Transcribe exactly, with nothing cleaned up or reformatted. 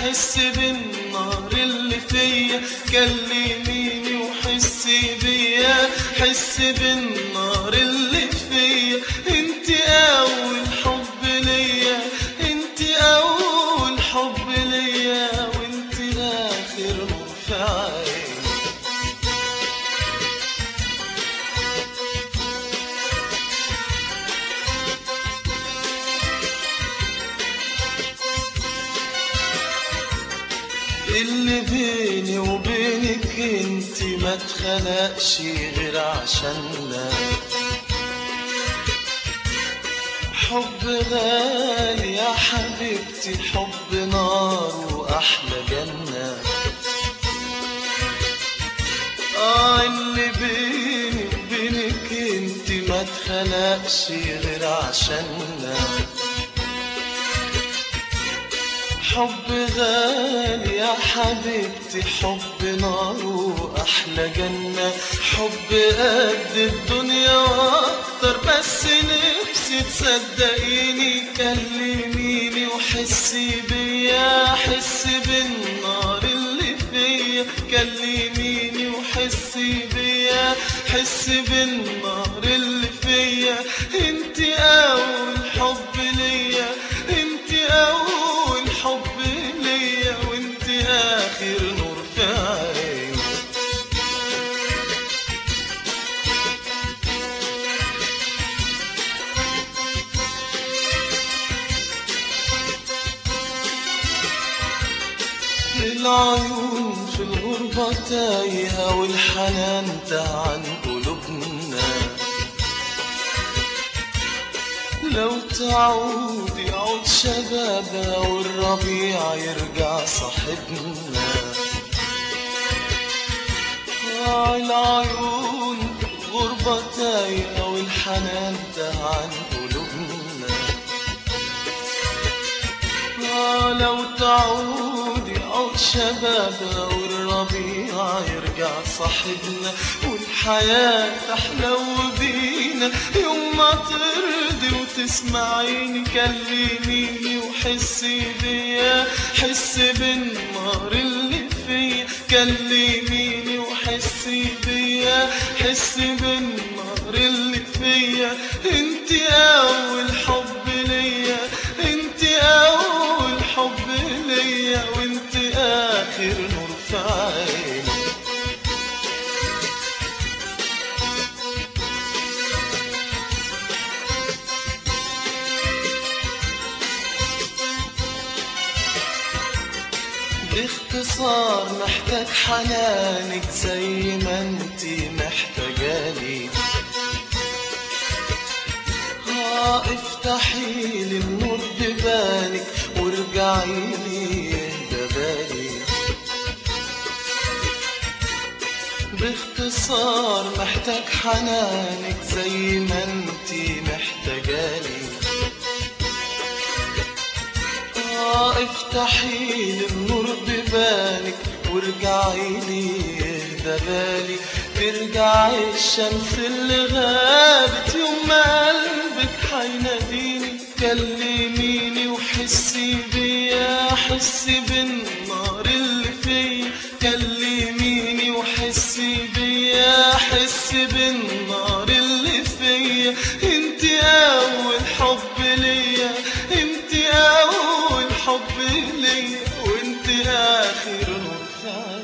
حس بالنار اللي فيا، كلميني وحسي بيا، حس بالنار اللي فيا. انت اول حب ليا، انت اول حب ليا، وانت اخر نور في عيني. اللي بيني وبينك انت ما اتخلقش غير عشاننا، حب غالي يا حبيبتي، حب نار واحلى جنة. اه اللي بيني وبينك انت ما اتخلقش غير عشاننا، حب غالي يا حبيبتي، حب نار واحلى جنة. حب قد الدنيا واكتر، بس نفسي تصدقيني، كلميني وحسي بيا، حس بالنار اللي فيا، كلميني وحسي بيا، حس بالنار اللي فيا. انت اول حب ليا، انت اول حب ليا، وانت اخر نور في عيني. العيون في الغربة تايهة، والحنان تاه عن قلوبنا، لو تعود يعود شبابها، والربيع يرجع صاحبنا. آه العيون غربة تايهة، والحنان تاه عن قلوبنا، آه لو تعود يعود شبابها، والربيع يرجع صاحبنا، والحياة تحلو بينا يوم ما ترضي وتسمعيني، كلميني وحسي بيا، حس بالنار اللي فيا، كلميني وحسي بيا، حس بالنار اللي فيا. انت اول حب ليا، انت اول حب ليا، وانت اخر نور في عيني. باختصار محتاج حنانك زي ما انتي محتاجاني، ها افتحي لي النور ببالك، وارجعي لي يهدى بالي. باختصار محتاج حنانك زي ما انتي محتاجاني، افتحي لي النور ببالك، وارجعي لي يهدى بالي. ترجعي الشمس اللي غابت يوم ما قلبك حيناديني، كلميني وحسي بيا، حسي بالنار اللي فيا، كلميني وحسي بيا، حسي بالنار اللي فيا. انت اول حب ليا، انت اول حب ليا، وانت اخر نور.